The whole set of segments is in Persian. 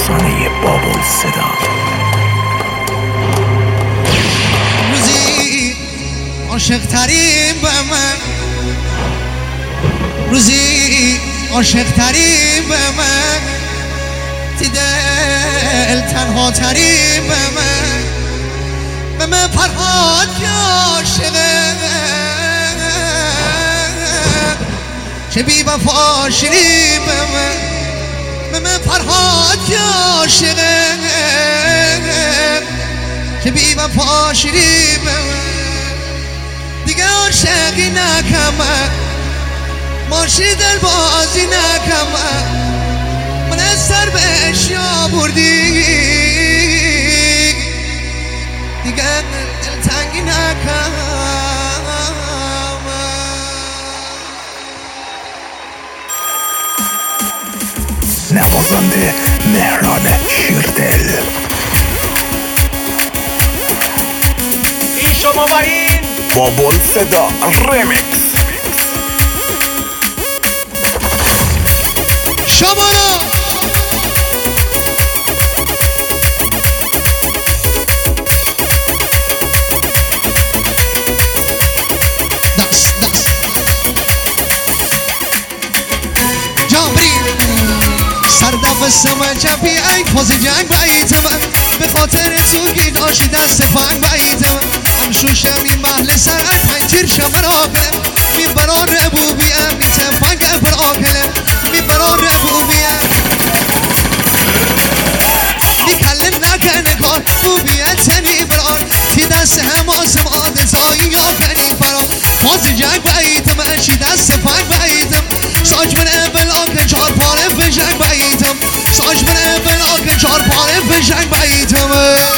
افسانه بابل صدا. روزی عاشق ترین به من، روزی عاشق ترین به من، دل تنها ترین به من فرهاد که عاشقه، چه بی وفا شیرین به من فرهاد که عاشقه، چه بی وفا شیرین به من. دیگه عاشقی نکنم، ماشی دل بازی نکنم، من از سر به اشیا بردی، دیگه دل تنگی نکنم. نوازنده مهران شیردل. این شما و این بابل صدا ریمیکس. شما را سما چپی ای پاز جنگ باییتم، به خاطر تو گی داشتی دست فنگ باییتم، هم شوشم این محل سرعت پنجیر شمر آقلم، می بران ربوبیم می تفنگ پر آقلم، می بران ربوبیم می کلم نکنه کار بوبیت تنی بران، تی دست هم آسمان دزایی یا کنی فران، پاز جنگ باییتم اشی دست فنگ باییتم، ساج من اول آکن چار پاره فشنگ باییتم، ساج من اول آکن چار پاره فشنگ باییتم.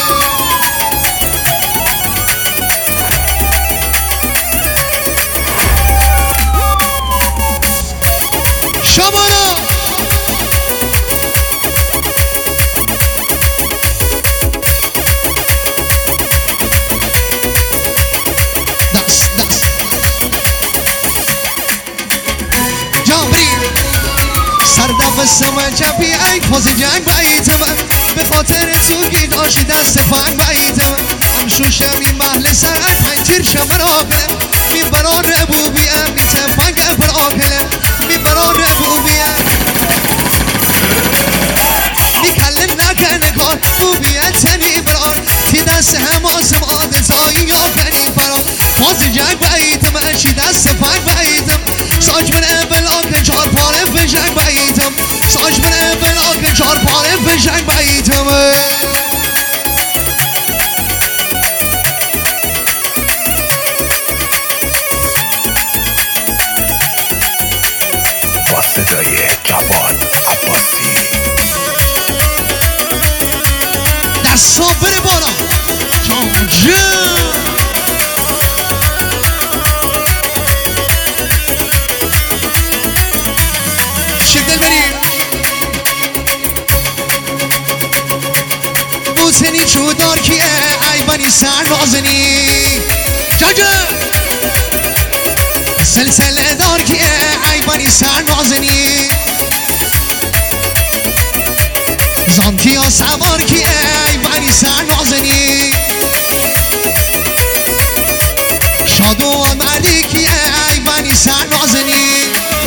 شمانا دست دست جامری سردف سما چپی ای پاز جنگ باییتم، به خاطر تو گی داشتی دست فنگ باییتم، هم شوشم این محل سرعت پنجیر شمر آقلم، می بران ربوبیم می تفنگ پر آقلم، می بران ربوبیم می کلم نکنه کار بوبیت تنی بران، تی دست هم آسمان دزایی یا کنی فران، پاز جنگ باییتم اشی دست فنگ باییتم، ساج من اول آکن چار پاره فشنگ باییتم، ساج من اول آکن چار پاره فشنگ باییتم. با صدای جواد عباسی. دستا بره بالا جان جان. شکل بریم بوسنی چودار کیه ای بنی سر نازنی جان جان، سلسله دار کیه ای بنی سر نازنی، زانتی ها سوار کیه ای بنی سر نازنی، شادو مردی کیه ای بنی سر نازنی،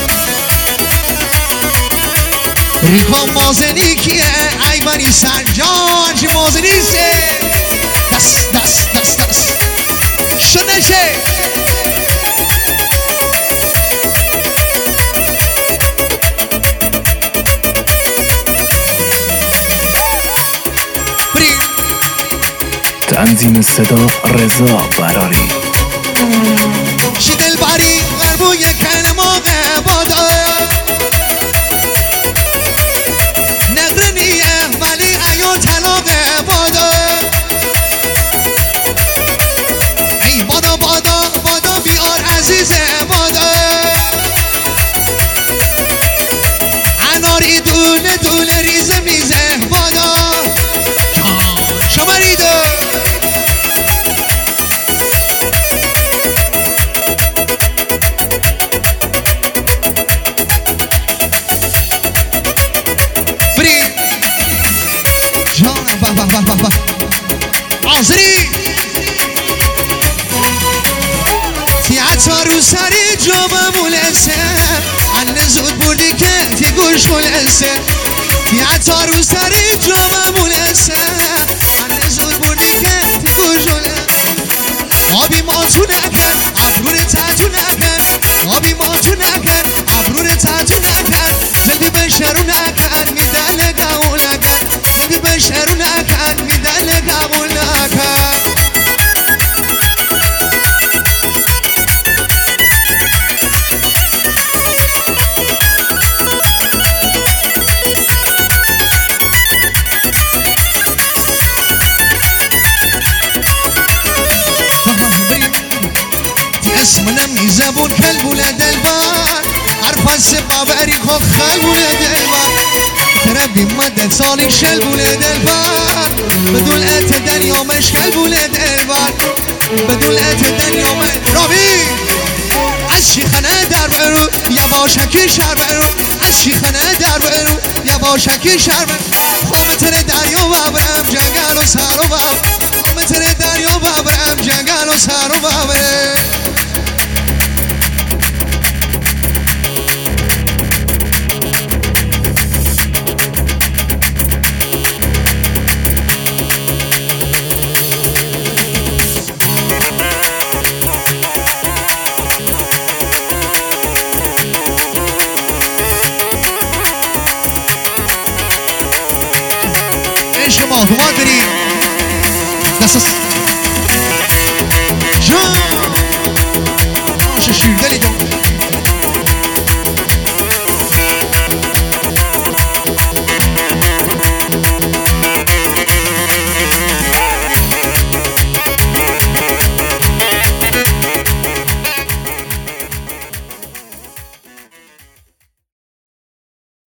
ریخا مازنی کیه ای بنی سر جان چی مازنی سه دست دست دست دست شده شه. تنظیم صدا رضا براری. شی دل باری غربوی کنما بادا نقرنیه ولی ایو طلاق بادا، ای بادا بادا بادا بیار عزیز بادا، اناری دونه دونه ریزه میزه بادا شماریدو. خلصه عن زود بودی که تی گوش خلصه یا تا رو سری جامم ولسه عن زود بودی که تی گوش خلصه آبی ما تو نکن ابرور تاتو نکن آبی ما تو نکن ابرور تاتو نکن زلبی بشرو نکن میدل قبول نکن زلبی بشرو نکن میدل قبول نکن اسمنا میزبون کل ولد البار عرف السبابري خو خل ولد البار تربي مدة صالح شل ولد البار بدون اتدن يوم اشكال ولد البار بدون اتدن يوم رامي الشيخنا در برو يا باشکی شهر برو الشيخنا در برو يا باشکی شهر برو خامتر دریا ببرم جنگل و سر و باب خامتر دریا ببرم جنگل و سر و بابره شما دو ما داریم دست